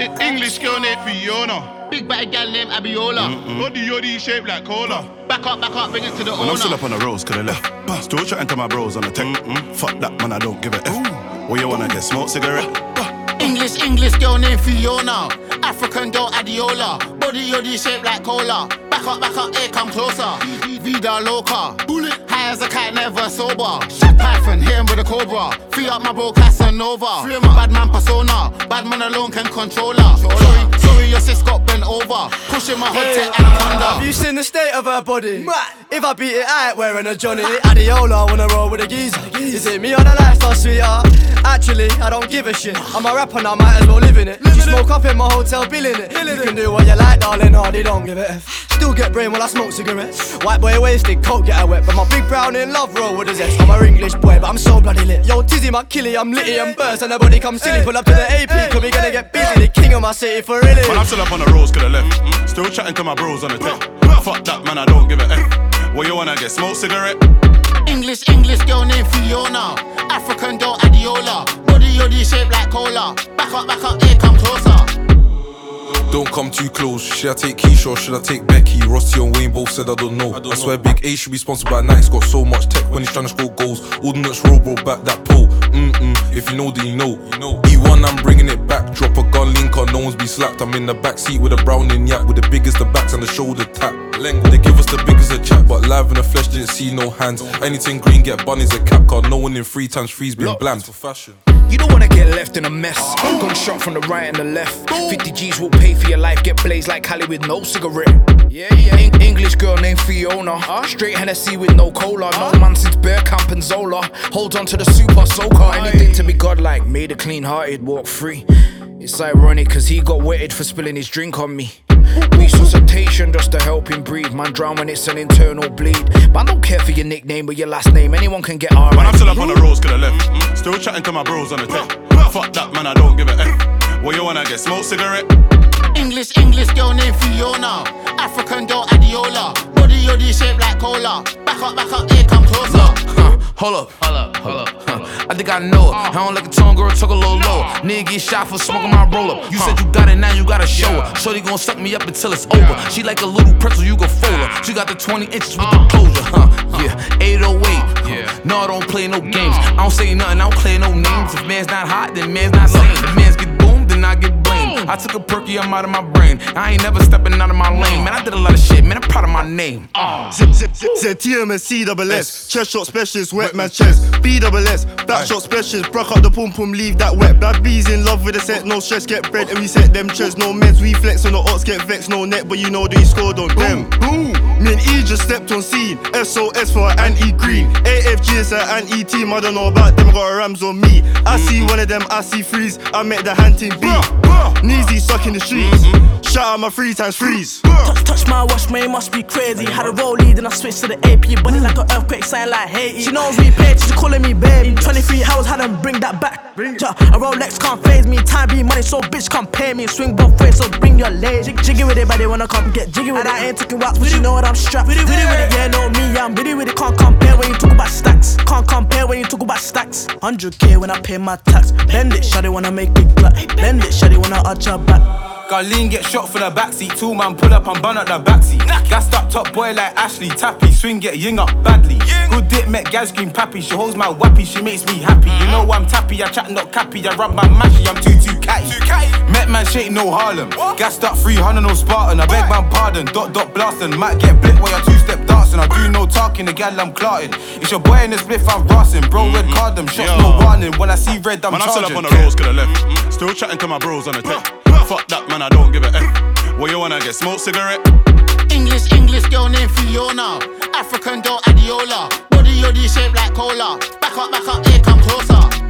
English girl named Fiona. Big batty gal named Abiola. Body yoddy shaped like cola. Back up, bring it to the When owner. I'm still up on the roads, could I left. Still chatting to my bros on the tech. Fuck that, man, I don't give a F. What you wanna get, smoke cigarette? English girl named Fiona. African girl Adiola. Body yoddy shaped like cola. Back up, here come closer. Vida loca. Bullet. High as a kite, never sober. Python, hit him with a cobra. Free up my bro Casanova. Bad man persona. Bad man alone can control her. Sorry, your sis got bent over. Pushing my hood to Anaconda. Have you seen the state of her body? If I beat it, I ain't wearing a Johnny. Adiola wanna roll with a geezer. Is it me or the lifestyle, sweetheart? Actually, I don't give a shit. I'm a rapper now, might as well live in it. You smoke up in my hotel, billing it. You can do what you like, darling, hardy don't give a F. Still get brain while I smoke cigarettes. White boy wasted, coke get her wet. But my big brown in love roll with a zest. I'm a English boy, but I'm so bloody lit. Yo, Tizzy, my killie, I'm litty and burst. And nobody come silly, pull up to the AP. Cause we gonna get busy, the king of my city for really. When I'm still up on the roads, could I left. Still chatting to my bros on the tech. Fuck that, man, I don't give a F. What you wanna get, smoke cigarette? English girl named Fiona. African girl Adiola. Body yoddy shaped like cola. Back up, here come closer. Don't come too close. Should I take Keisha or should I take Becky? Rossi and Wayne both said I don't know. I swear Big A should be sponsored by Nike's got so much tech when he's trying to score goals. Ordnance roll, bro, back that pole. If you know, then you know. E1, I'm bringing it back. Drop a gun, link on, no one's be slapped. I'm in the back seat with a Browning yak with the biggest the backs and the shoulder tap. They give us the biggest a chat, but live in the flesh didn't see no hands. Anything green, get bunnies a cap card. No one in 3 times 3's been bland for fashion. You don't wanna get left in a mess. Gun shot from the right and the left. 50 G's will pay for your life. Get blazed like Cali with no cigarette. English girl named Fiona. Straight Hennessy with no cola. No man since Bear Camp and Zola. Hold on to the super soaker. Anything to be godlike. Made a clean hearted, walk free. It's ironic cause he got wetted for spilling his drink on me. Resuscitation just to help him breathe. Man drown when it's an internal bleed. But I don't care for your nickname or your last name. Anyone can get R. When I'm still up on the roads, could I left. Still chatting to my bros on the tech. Fuck that, man, I don't give a F. What you wanna get, smoke cigarette? English girl named Fiona. African girl Adiola. Body yoddy shaped like cola. Back up, here come closer. Hold up. I think I know it. I don't like a tongue girl, talk a little low. Nigga get shot for smoking my roll up. You said you got it, now you gotta show her. Shorty gon' suck me up until it's over. She like a little pretzel, you can fold her. She got the 20 inches with the closure, 808. No, I don't play no games. I don't say nothing, I don't play no names. If man's not hot, then man's not sane. If man's get boomed, then I get blamed. I took a perky, I'm out of my brain. I ain't never stepping out of my lane. Man, I did a lot of shit, man, I'm proud of my name. ZTMSC double S. Chest shot specialist, wet my chest. BSS, back shot specialist. Broke up the pum pum, leave that wet. Bad bees in love with a set, no stress, get bread. And we set them chest, no meds, we flex on the odds, get vexed, no net. But you know they scored on them. Boom. Me and E just stepped on scene. SOS for anti-green. AFG is an anti-team, I don't know about them, got a Rams on me. I see one of them, I see freeze. I met the hunting beat. Kneesy stuck in the streets. Shout out my 3 times freeze. Touch my watch, man, it must be crazy. Had a roll lead and I switched to the AP. Bunny like an earthquake, sign like Haiti. She knows me, paid, she's calling me baby. 23 hours, had them bring that back. A Rolex can't phase me. Time be money, so bitch can't pay me. Swing both ways, so bring your leg. Jiggy with it, but they wanna come get jiggy with it. I ain't taking wax, but you know what I'm strapped. With it, yeah, know me, I'm bitty with it. Can't compare when you talk about stacks. Can't compare when you talk about stacks. 100K when I pay my tax. Bend it, shawty wanna make it black. Bend it, shawty wanna arch her back. Garleen get shot for the backseat. 2 man pull up and bun up the backseat. Gassed up top boy like Ashley Tappy. Swing get ying up badly. Good dick met Gaz scream pappy. She holds my wappy, she makes me happy. You know I'm tappy, I chat not cappy. I rub my mashy, I'm too catty. Met man shake no Harlem. Gassed up 300 no Spartan. I beg my pardon, dot blasting. Might get blit while you 2-step dancing. I do no talking, the gal I'm clarting. It's your boy in the spliff, I'm rossing. Bro, red card them, shots no warning. When I see red, I'm charging. When I'm still up on the roads, could I left. Still chatting to my bros on the tech. Fuck that, man, I don't give a F. What you wanna get, smoke cigarette? English girl named Fiona. African girl Adiola. Body yoddy shaped like cola. Back up, here come closer.